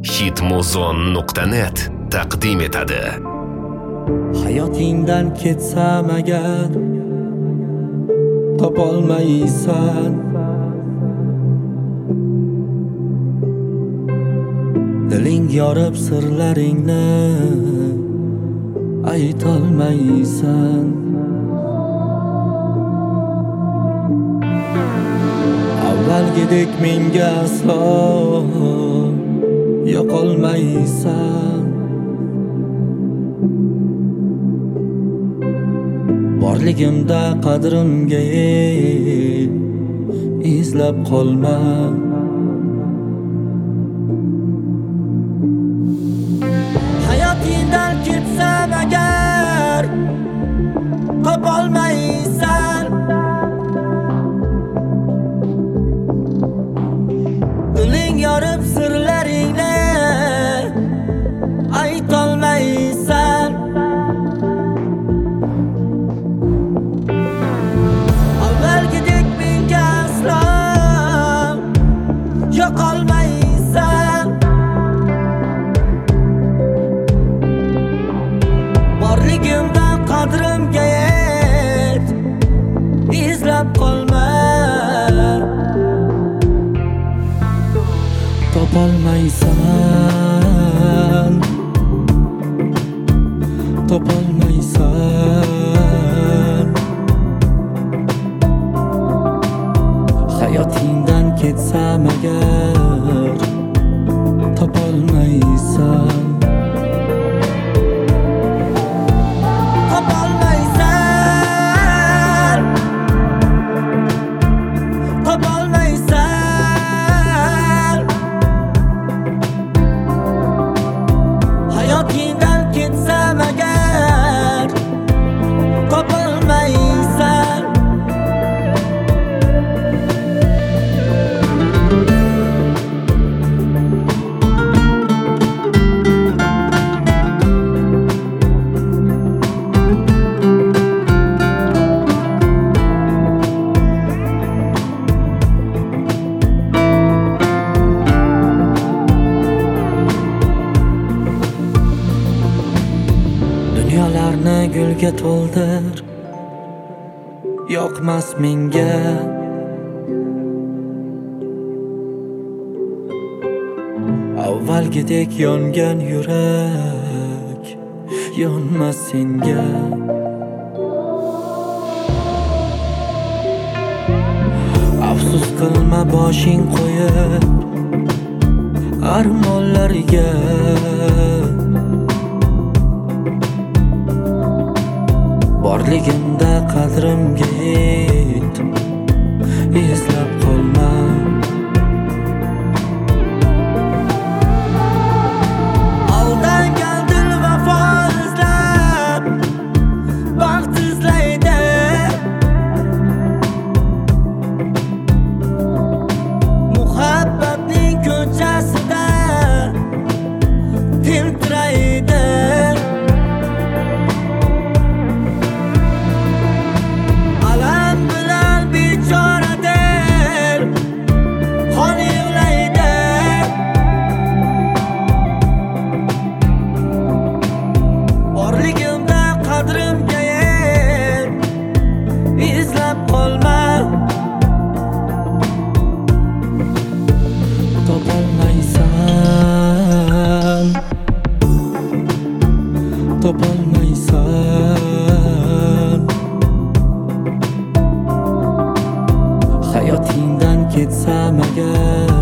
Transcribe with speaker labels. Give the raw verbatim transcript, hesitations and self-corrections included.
Speaker 1: hitmuzon nuqta net taqdim etadi.
Speaker 2: Hayotingdan ketsam agar topolmaysan, diling yorib sirlaringni aytolmaysan. Avvalgidek menga aslo yoqolmaysan. Borligimda qadrimga yet, izlab qolma. Hayotingdan ketsam agar topolmaysan, diling yorib sirlaringni aytolmaysan. Avvalgidek menga aslo yoqolmaysan. Borligimda qadrimga yet, izlab qolma. Topolmaysan, topolmaysan. Hayotingdan ketsam agar topolmaysan. Topolmaysan, topolmaysan. Hayotingdan ketsam agar topolmaysan. Dunyolarni gulga to'ldir, yoqmas menga. Avvalgidek yongan yurak yonmas senga. Afsus qilma boshing qo'yib armonlariga. Borligimda qadrimga yet, izlab qolma. Aldangan dil vafo izlab baxt izlaydi. Muhabbatning ko'chasida tentiraydi. Borligimda qadrimga yet, izlab qolma. Topolmaysan, topolmaysan. Hayotingdan ketsam agar